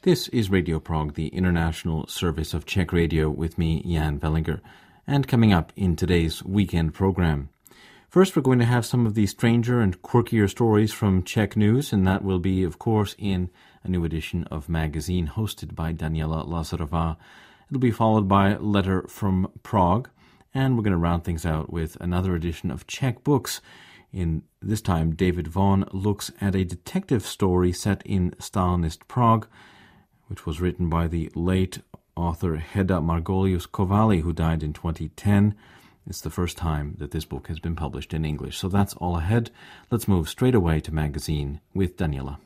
This is Radio Prague, the international service of Czech radio, with me, Jan Vellinger. And coming up in today's weekend program. First, we're going to have some of the stranger and quirkier stories from Czech news, and that will be, of course, in a new edition of Magazine hosted by Daniela Lazarova. It'll be followed by a letter from Prague, and we're going to round things out with another edition of Czech Books. In this time, David Vaughan looks at a detective story set in Stalinist Prague, which was written by the late author Heda Margolius-Kovali, who died in 2010. It's the first time that this book has been published in English. So that's all ahead. Let's move straight away to Magazine with Daniela.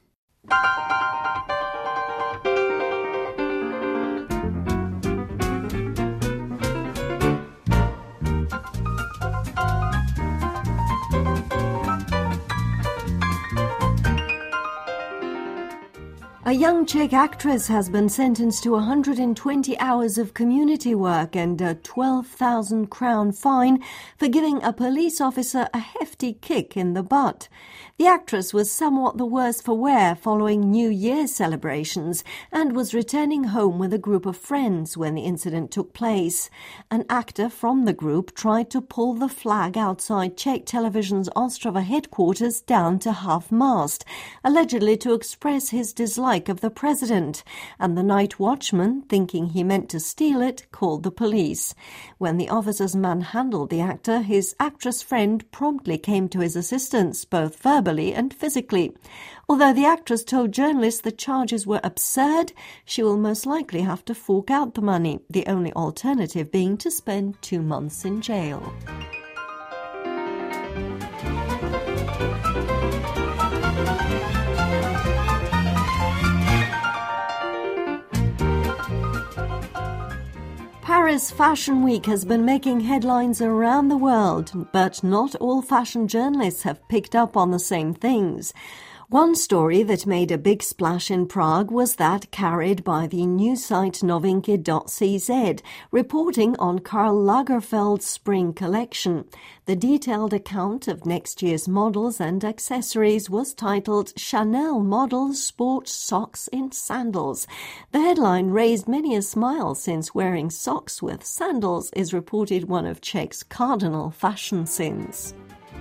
A young Czech actress has been sentenced to 120 hours of community work and a 12,000 crown fine for giving a police officer a hefty kick in the butt. The actress was somewhat the worse for wear following New Year's celebrations and was returning home with a group of friends when the incident took place. An actor from the group tried to pull the flag outside Czech Television's Ostrava headquarters down to half-mast, allegedly to express his dislike of the president, and the night watchman, thinking he meant to steal it, called the police. When the officers manhandled the actor, his actress friend promptly came to his assistance, both verbally and physically. Although the actress told journalists the charges were absurd, she will most likely have to fork out the money, the only alternative being to spend 2 months in jail. Paris Fashion Week has been making headlines around the world, but not all fashion journalists have picked up on the same things. One story that made a big splash in Prague was that carried by the news site novinky.cz, reporting on Karl Lagerfeld's spring collection. The detailed account of next year's models and accessories was titled Chanel Models Sport Socks in Sandals. The headline raised many a smile since wearing socks with sandals is reported one of Czech's cardinal fashion sins.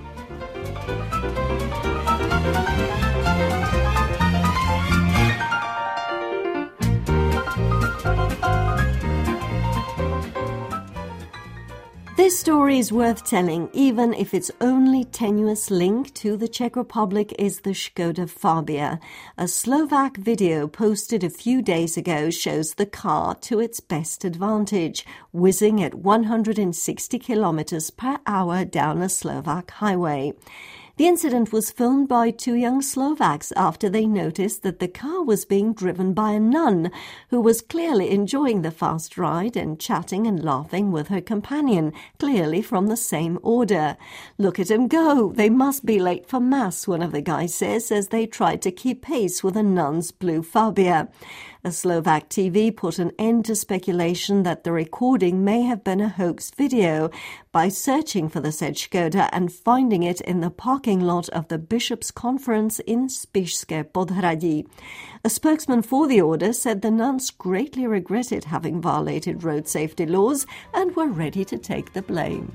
This story is worth telling, even if its only tenuous link to the Czech Republic is the Škoda Fabia. A Slovak video posted a few days ago shows the car to its best advantage, whizzing at 160 kilometers per hour down a Slovak highway. The incident was filmed by 2 young Slovaks after they noticed that the car was being driven by a nun who was clearly enjoying the fast ride and chatting and laughing with her companion, clearly from the same order. "Look at 'em go! They must be late for Mass," one of the guys says as they tried to keep pace with a nun's blue Fabia. A Slovak TV put an end to speculation that the recording may have been a hoax video by searching for the said Škoda and finding it in the parking lot of the Bishops' Conference in Spišské Podhradí. A spokesman for the order said the nuns greatly regretted having violated road safety laws and were ready to take the blame.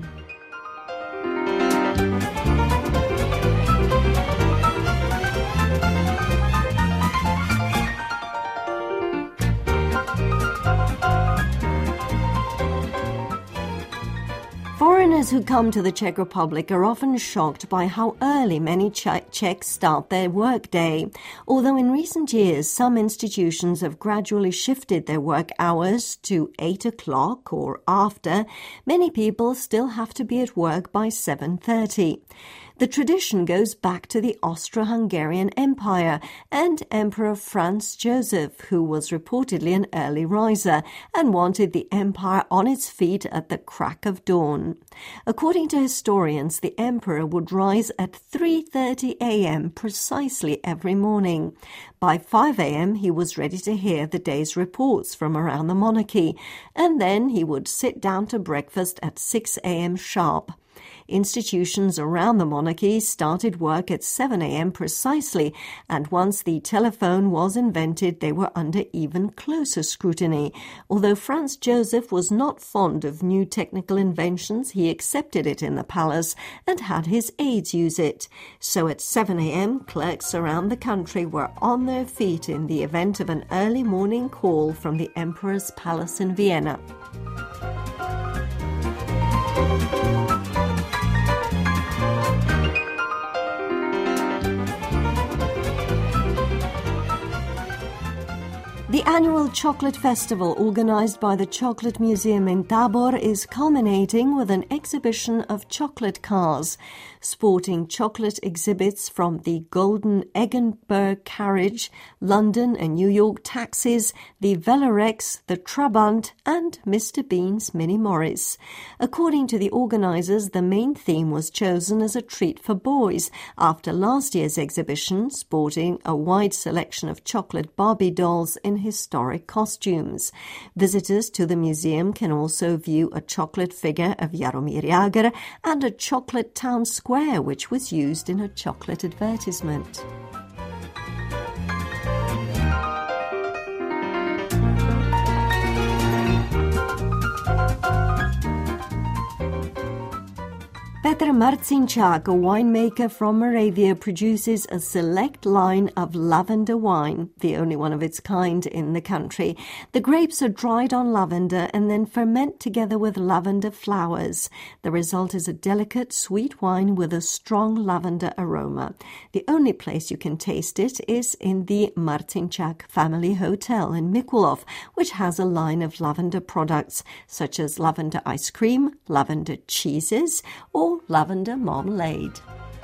Foreigners who come to the Czech Republic are often shocked by how early many Czechs start their workday. Although in recent years some institutions have gradually shifted their work hours to 8 o'clock or after, many people still have to be at work by 7:30. The tradition goes back to the Austro-Hungarian Empire and Emperor Franz Joseph, who was reportedly an early riser and wanted the empire on its feet at the crack of dawn. According to historians, the emperor would rise at 3:30 a.m. precisely every morning. By 5 a.m. he was ready to hear the day's reports from around the monarchy, and then he would sit down to breakfast at 6 a.m. sharp. Institutions around the monarchy started work at 7 a.m. precisely, and once the telephone was invented, they were under even closer scrutiny. Although Franz Joseph was not fond of new technical inventions, he accepted it in the palace and had his aides use it. So at 7 a.m., clerks around the country were on their feet in the event of an early morning call from the Emperor's palace in Vienna. The annual chocolate festival organized by the Chocolate Museum in Tabor is culminating with an exhibition of chocolate cars, sporting chocolate exhibits from the Golden Eggenberg carriage, London and New York taxis, the Velorex, the Trabant, and Mr. Bean's Mini Morris. According to the organizers, the main theme was chosen as a treat for boys after last year's exhibition, sporting a wide selection of chocolate Barbie dolls in historic costumes. Visitors to the museum can also view a chocolate figure of Jaromir Jagr and a chocolate town square which was used in a chocolate advertisement. Petr Marcinčák, a winemaker from Moravia, produces a select line of lavender wine, the only one of its kind in the country. The grapes are dried on lavender and then ferment together with lavender flowers. The result is a delicate, sweet wine with a strong lavender aroma. The only place you can taste it is in the Marcinčák Family Hotel in Mikulov, which has a line of lavender products such as lavender ice cream, lavender cheeses, or lavender marmalade.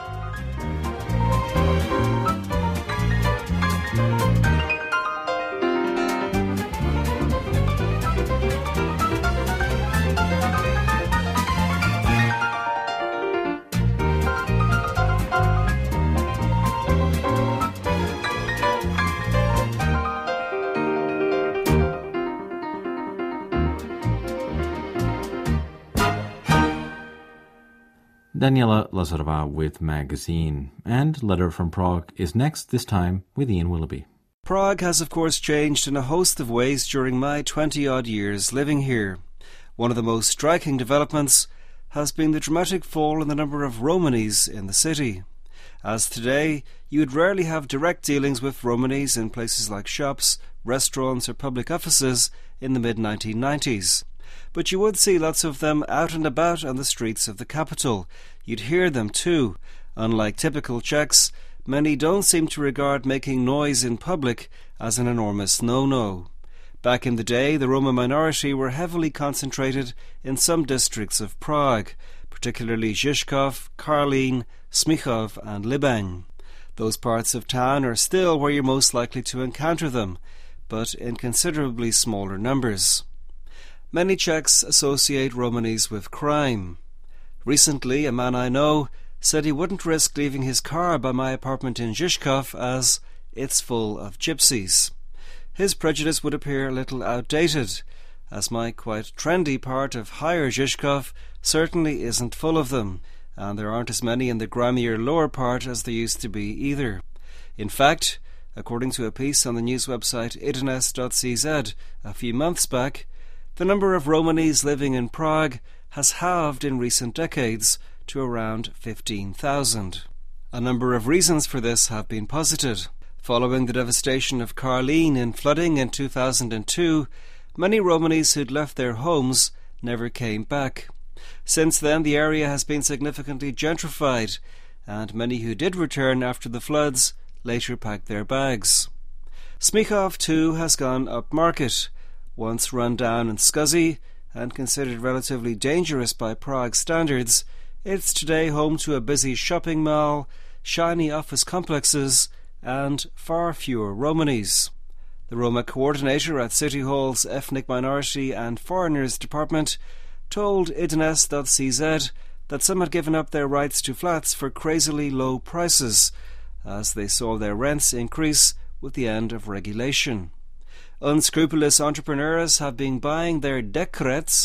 Daniela Lazarova with Magazine. And Letter from Prague is next, this time with Ian Willoughby. Prague has of course changed in a host of ways during my 20-odd years living here. One of the most striking developments has been the dramatic fall in the number of Romanis in the city. As today, you would rarely have direct dealings with Romanis in places like shops, restaurants or public offices in the mid-1990s. But you would see lots of them out and about on the streets of the capital. You'd hear them too. Unlike typical Czechs, many don't seem to regard making noise in public as an enormous no-no. Back in the day, the Roma minority were heavily concentrated in some districts of Prague, particularly Žižkov, Karlín, Smíchov and Libeň. Those parts of town are still where you're most likely to encounter them, but in considerably smaller numbers. Many Czechs associate Romanis with crime. Recently, a man I know said he wouldn't risk leaving his car by my apartment in Žižkov as it's full of gypsies. His prejudice would appear a little outdated, as my quite trendy part of higher Žižkov certainly isn't full of them, and there aren't as many in the grimier lower part as there used to be either. In fact, according to a piece on the news website idnes.cz a few months back, the number of Romanis living in Prague has halved in recent decades to around 15,000. A number of reasons for this have been posited. Following the devastation of Karlín in flooding in 2002, many Romanis who'd left their homes never came back. Since then, the area has been significantly gentrified, and many who did return after the floods later packed their bags. Smíchov too has gone upmarket. Once run down and scuzzy, and considered relatively dangerous by Prague standards, it's today home to a busy shopping mall, shiny office complexes, and far fewer Romanis. The Roma coordinator at City Hall's Ethnic Minority and Foreigners Department told idnes.cz that some had given up their rights to flats for crazily low prices, as they saw their rents increase with the end of regulation. Unscrupulous entrepreneurs have been buying their dekrets,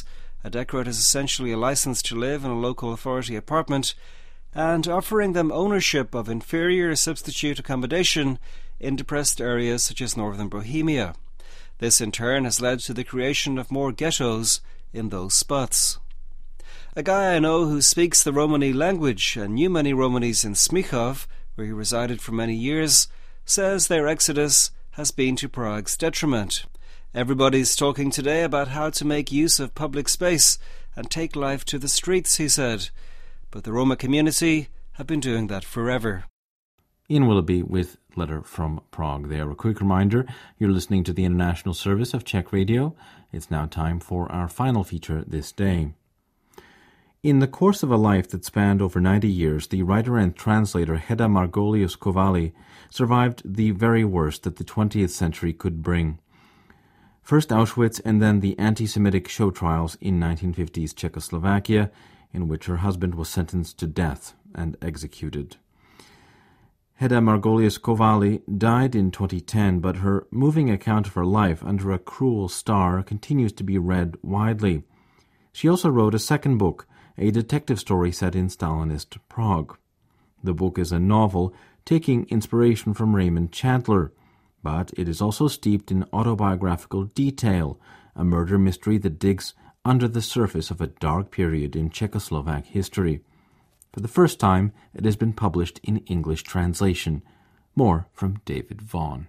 A decorate is essentially a license to live in a local authority apartment, and offering them ownership of inferior substitute accommodation in depressed areas such as northern Bohemia. This in turn has led to the creation of more ghettos in those spots. A guy I know who speaks the Romani language and knew many Romanis in Smichov, where he resided for many years, says their exodus has been to Prague's detriment. Everybody's talking today about how to make use of public space and take life to the streets, he said. But the Roma community have been doing that forever. Ian Willoughby with Letter from Prague there. A quick reminder, you're listening to the International Service of Czech Radio. It's now time for our final feature this day. In the course of a life that spanned over 90 years, the writer and translator Hedda Margolius-Kovály survived the very worst that the 20th century could bring. First Auschwitz and then the anti-Semitic show trials in 1950s Czechoslovakia, in which her husband was sentenced to death and executed. Hedda Margolius-Kovály died in 2010, but her moving account of her life under a cruel star continues to be read widely. She also wrote a second book, a detective story set in Stalinist Prague. The book is a novel taking inspiration from Raymond Chandler, but it is also steeped in autobiographical detail, a murder mystery that digs under the surface of a dark period in Czechoslovak history. For the first time, it has been published in English translation. More from David Vaughan.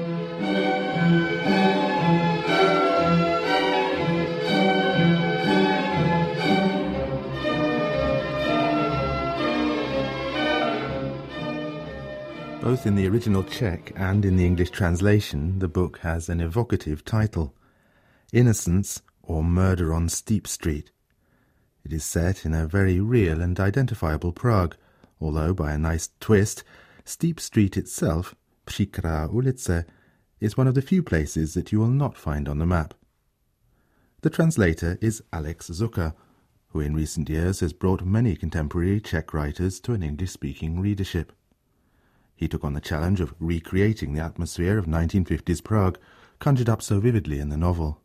Both in the original Czech and in the English translation, the book has an evocative title, Innocence or Murder on Steep Street. It is set in a very real and identifiable Prague, although by a nice twist, Steep Street itself, Příkrá ulice, is one of the few places that you will not find on the map. The translator is Alex Zucker, who in recent years has brought many contemporary Czech writers to an English-speaking readership. He took on the challenge of recreating the atmosphere of 1950s Prague, conjured up so vividly in the novel.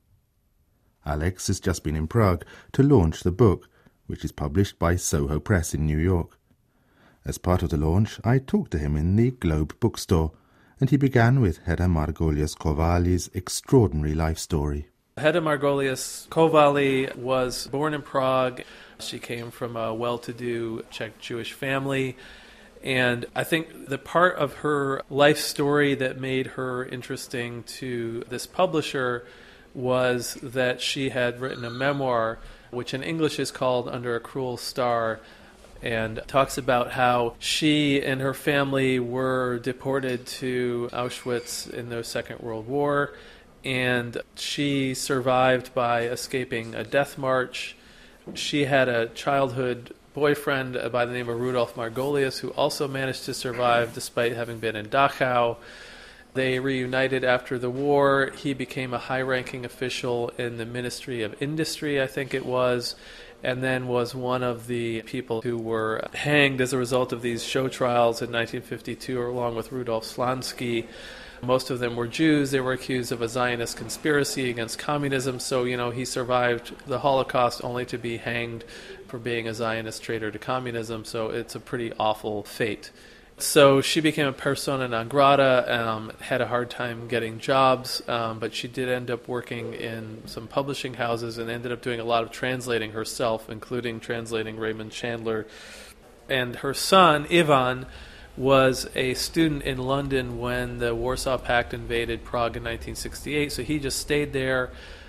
Alex has just been in Prague to launch the book, which is published by Soho Press in New York. As part of the launch, I talked to him in the Globe bookstore, and he began with Hedda Margolius-Kovály's extraordinary life story. Hedda Margolius-Kovály was born in Prague. She came from a well-to-do Czech Jewish family. And I think the part of her life story that made her interesting to this publisher was that she had written a memoir, which in English is called Under a Cruel Star, and talks about how she and her family were deported to Auschwitz in the Second World War, and she survived by escaping a death march. She had a childhood boyfriend by the name of Rudolf Margolius, who also managed to survive despite having been in Dachau. They reunited after the war. He became a high-ranking official in the Ministry of Industry, I think it was, and then was one of the people who were hanged as a result of these show trials in 1952, along with Rudolf Slansky. Most of them were Jews. They were accused of a Zionist conspiracy against communism, so, he survived the Holocaust only to be hanged for being a Zionist traitor to communism, so it's a pretty awful fate. So she became a persona non grata, had a hard time getting jobs, but she did end up working in some publishing houses and ended up doing a lot of translating herself, including translating Raymond Chandler. And her son, Ivan, was a student in London when the Warsaw Pact invaded Prague in 1968, so he just stayed there.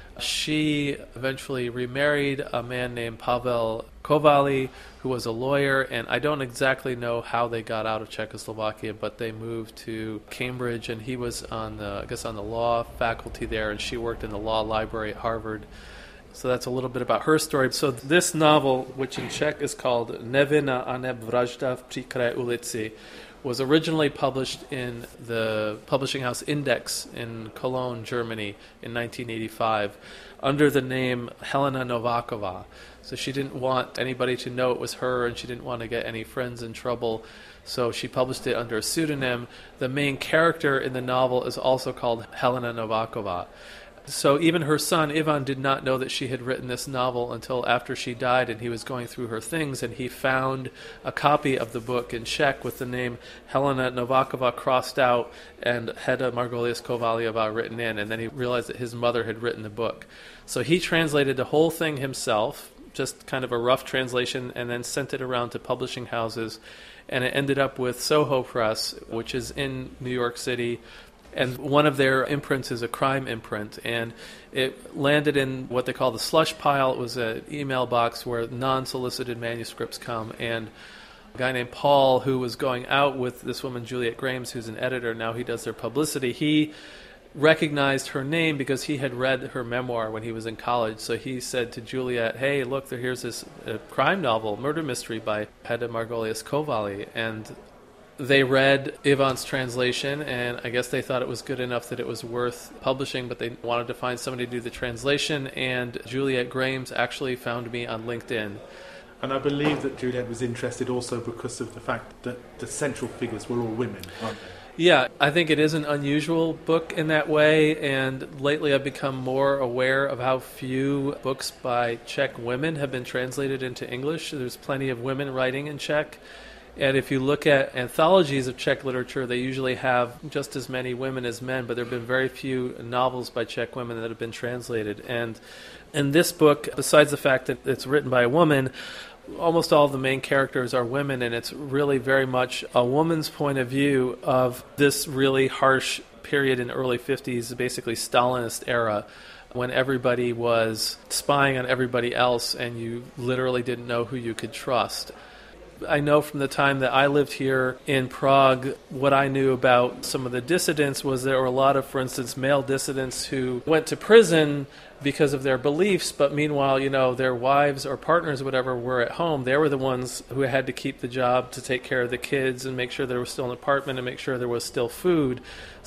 She eventually remarried a man named Pavel Kovály, who was a lawyer, and I don't exactly know how they got out of Czechoslovakia, but they moved to Cambridge, and he was on the law faculty there, and she worked in the law library at Harvard. So that's a little bit about her story. So this novel, which in Czech is called Nevinná aneb vražda v Příkré ulici, was originally published in the publishing house Index in Cologne, Germany in 1985 under the name Helena Nováková. So she didn't want anybody to know it was her, and she didn't want to get any friends in trouble. So she published it under a pseudonym. The main character in the novel is also called Helena Nováková. So even her son, Ivan, did not know that she had written this novel until after she died, and he was going through her things, and he found a copy of the book in Czech with the name Helena Novakova crossed out and Hedda Margolius Kovalyova written in, and then he realized that his mother had written the book. So he translated the whole thing himself, just kind of a rough translation, and then sent it around to publishing houses, and it ended up with Soho Press, which is in New York City. And one of their imprints is a crime imprint, and it landed in what they call the slush pile. It was an email box where non-solicited manuscripts come, and a guy named Paul, who was going out with this woman, Juliet Grames, who's an editor, now he does their publicity, he recognized her name because he had read her memoir when he was in college. So he said to Juliet, hey, look, here's this crime novel, murder mystery by Hedda Margolius Kovaly, and they read Ivan's translation, and I guess they thought it was good enough that it was worth publishing, but they wanted to find somebody to do the translation, and Juliet Grames actually found me on LinkedIn. And I believe that Juliet was interested also because of the fact that the central figures were all women, aren't they? Yeah, I think it is an unusual book in that way, and lately I've become more aware of how few books by Czech women have been translated into English. There's plenty of women writing in Czech. And if you look at anthologies of Czech literature, they usually have just as many women as men, but there have been very few novels by Czech women that have been translated. And in this book, besides the fact that it's written by a woman, almost all of the main characters are women, and it's really very much a woman's point of view of this really harsh period in the early 50s, basically Stalinist era, when everybody was spying on everybody else and you literally didn't know who you could trust. I know from the time that I lived here in Prague, what I knew about some of the dissidents was there were a lot of, for instance, male dissidents who went to prison because of their beliefs, but meanwhile, their wives or partners or whatever were at home. They were the ones who had to keep the job to take care of the kids and make sure there was still an apartment and make sure there was still food.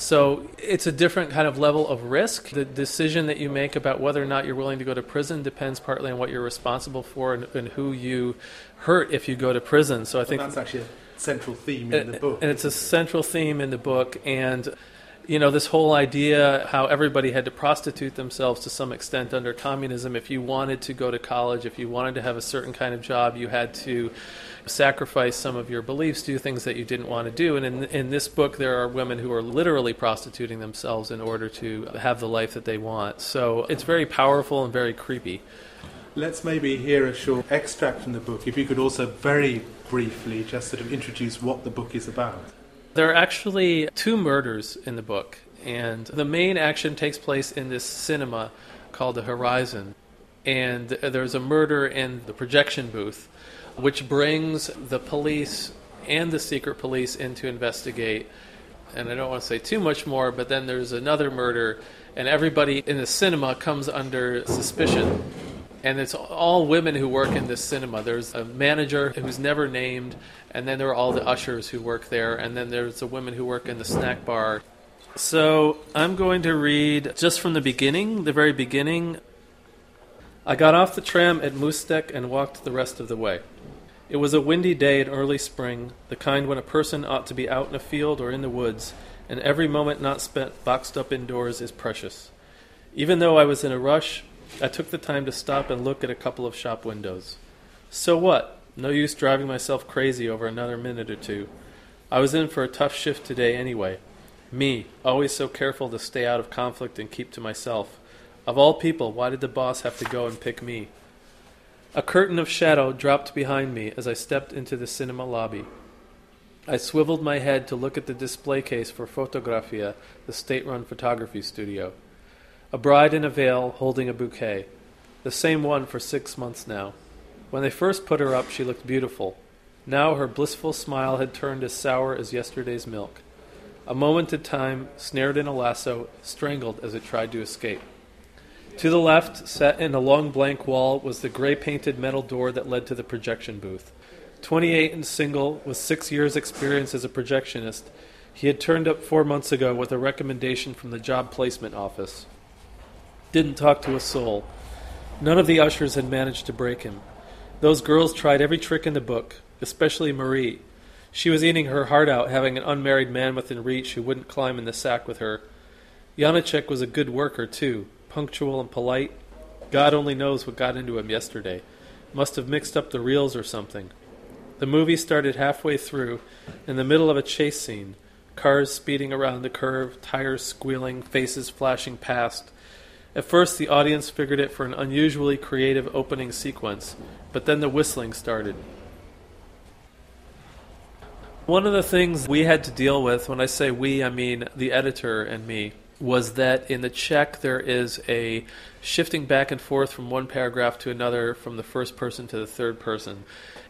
So it's a different kind of level of risk. The decision that you make about whether or not you're willing to go to prison depends partly on what you're responsible for and who you hurt if you go to prison. So I think that's actually a central theme in the book. And it's a central theme in the book. And this whole idea how everybody had to prostitute themselves to some extent under communism. If you wanted to go to college, if you wanted to have a certain kind of job, you had to sacrifice some of your beliefs, do things that you didn't want to do. And in this book, there are women who are literally prostituting themselves in order to have the life that they want. So it's very powerful and very creepy. Let's maybe hear a short extract from the book. If you could also very briefly just sort of introduce what the book is about. There are actually 2 murders in the book, and the main action takes place in this cinema called the Horizon. And there's a murder in the projection booth, which brings the police and the secret police in to investigate. And I don't want to say too much more, but then there's another murder, and everybody in the cinema comes under suspicion. And it's all women who work in this cinema. There's a manager who's never named, and then there are all the ushers who work there, and then there's the women who work in the snack bar. So I'm going to read just from the beginning, the very beginning. I got off the tram at Můstek and walked the rest of the way. It was a windy day in early spring, the kind when a person ought to be out in a field or in the woods, and every moment not spent boxed up indoors is precious. Even though I was in a rush, I took the time to stop and look at a couple of shop windows. So what? No use driving myself crazy over another minute or two. I was in for a tough shift today anyway. Me, always so careful to stay out of conflict and keep to myself. Of all people, why did the boss have to go and pick me? A curtain of shadow dropped behind me as I stepped into the cinema lobby. I swiveled my head to look at the display case for Fotografia, the state-run photography studio. A bride in a veil holding a bouquet. The same one for 6 months now. When they first put her up, she looked beautiful. Now her blissful smile had turned as sour as yesterday's milk. A moment at time, snared in a lasso, strangled as it tried to escape. To the left, set in a long blank wall, was the gray-painted metal door that led to the projection booth. 28 and single, with 6 years' experience as a projectionist, he had turned up 4 months ago with a recommendation from the job placement office. Didn't talk to a soul. None of the ushers had managed to break him. Those girls tried every trick in the book, especially Marie. She was eating her heart out having an unmarried man within reach who wouldn't climb in the sack with her. Janacek was a good worker, too, punctual and polite. God only knows what got into him yesterday. Must have mixed up the reels or something. The movie started halfway through, in the middle of a chase scene. Cars speeding around the curve, tires squealing, faces flashing past. At first, the audience figured it for an unusually creative opening sequence, but then the whistling started. One of the things we had to deal with, when I say we, I mean the editor and me, was that in the Czech there is a shifting back and forth from one paragraph to another, from the first person to the third person.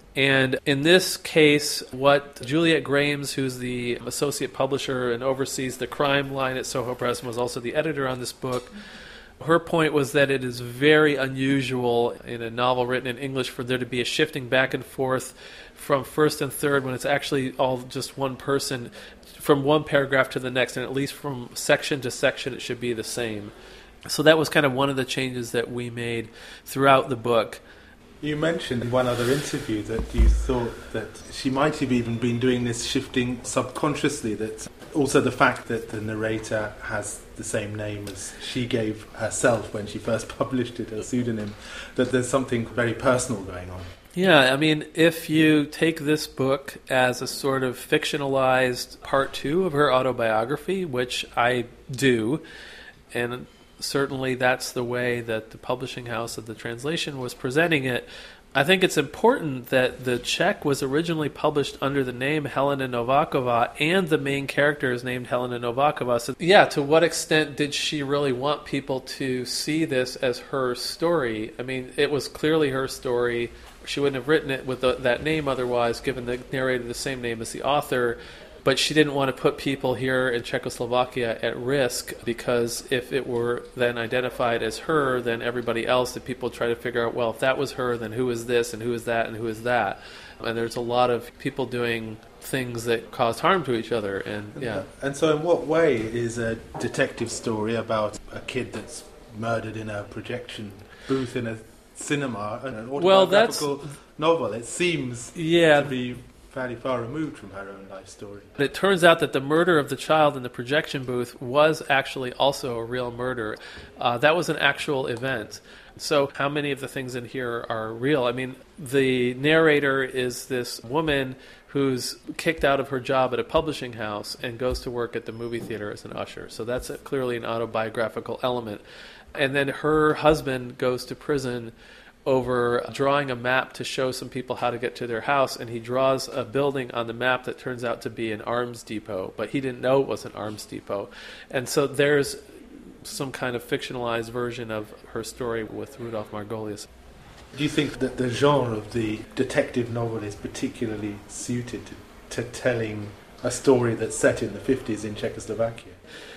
And in this case, what Juliet Grames, who's the associate publisher and oversees the crime line at Soho Press and was also the editor on this book, her point was that it is very unusual in a novel written in English for there to be a shifting back and forth from first and third when it's actually all just one person from one paragraph to the next, and at least from section to section it should be the same. So that was kind of one of the changes that we made throughout the book. You mentioned in one other interview that you thought that she might have even been doing this shifting subconsciously, that also the fact that the narrator has the same name as she gave herself when she first published it, her pseudonym, that there's something very personal going on. Yeah, I mean, if you take this book as a sort of fictionalized part two of her autobiography, which I do, and certainly that's the way that the publishing house of the translation was presenting it, I think it's important that the Czech was originally published under the name Helena Nováková, and the main character is named Helena Nováková. So, yeah, to what extent did she really want people to see this as her story? I mean, it was clearly her story. She wouldn't have written it with that name otherwise, given the narrator the same name as the author. But she didn't want to put people here in Czechoslovakia at risk, because if it were then identified as her, then everybody else, that people try to figure out, well, if that was her, then who is this and who is that and who is that? And there's a lot of people doing things that cause harm to each other. And so in what way is a detective story about a kid that's murdered in a projection booth in a cinema an autobiographical novel? It seems to be fairly far removed from her own life story. But it turns out that the murder of the child in the projection booth was actually also a real murder. That was an actual event. So how many of the things in here are real? I mean, the narrator is this woman who's kicked out of her job at a publishing house and goes to work at the movie theater as an usher. So that's clearly an autobiographical element. And then her husband goes to prison over drawing a map to show some people how to get to their house, and he draws a building on the map that turns out to be an arms depot, but he didn't know it was an arms depot. And so there's some kind of fictionalized version of her story with Rudolf Margolius. Do you think that the genre of the detective novel is particularly suited to telling a story that's set in the 50s in Czechoslovakia?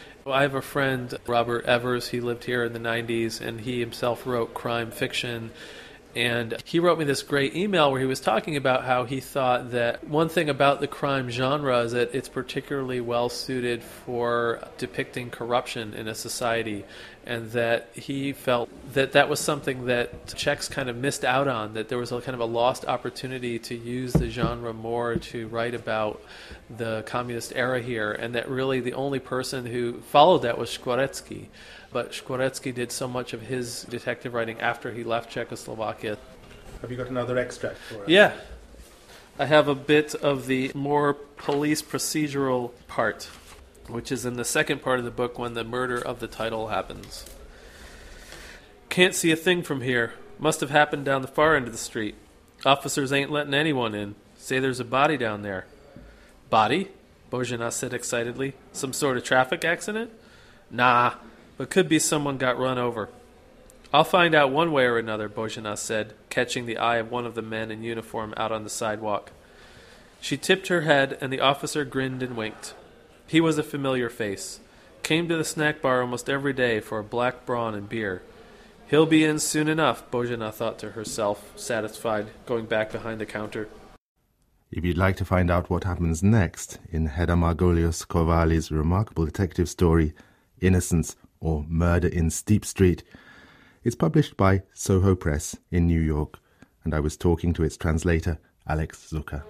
I have a friend, Robert Evers. He lived here in the 90s, and he himself wrote crime fiction. And he wrote me this great email where he was talking about how he thought that one thing about the crime genre is that it's particularly well suited for depicting corruption in a society, and that he felt that that was something that Czechs kind of missed out on, that there was a kind of a lost opportunity to use the genre more to write about the communist era here, and that really the only person who followed that was Skvoretzky. But Skvoretzky did so much of his detective writing after he left Czechoslovakia. Have you got another extract for us? Yeah. I have a bit of the more police procedural part, which is in the second part of the book when the murder of the title happens. Can't see a thing from here. Must have happened down the far end of the street. Officers ain't letting anyone in. Say there's a body down there. Body? Bozhina said excitedly. Some sort of traffic accident? Nah. But could be someone got run over. I'll find out one way or another, Bozhina said, catching the eye of one of the men in uniform out on the sidewalk. She tipped her head, and the officer grinned and winked. He was a familiar face. Came to the snack bar almost every day for a black brawn and beer. He'll be in soon enough, Bozhina thought to herself, satisfied, going back behind the counter. If you'd like to find out what happens next in Hedda Margolius Kovali's remarkable detective story, Innocence, or Murder in Steep Street, it's published by Soho Press in New York, and I was talking to its translator, Alex Zucker.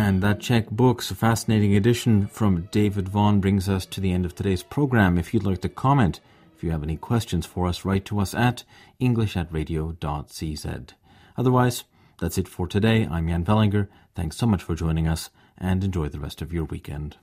And that Czech Books, a fascinating edition from David Vaughan, brings us to the end of today's program. If you'd like to comment, if you have any questions for us, write to us at english@radio.cz. Otherwise, that's it for today. I'm Jan Vellinger. Thanks so much for joining us, and enjoy the rest of your weekend.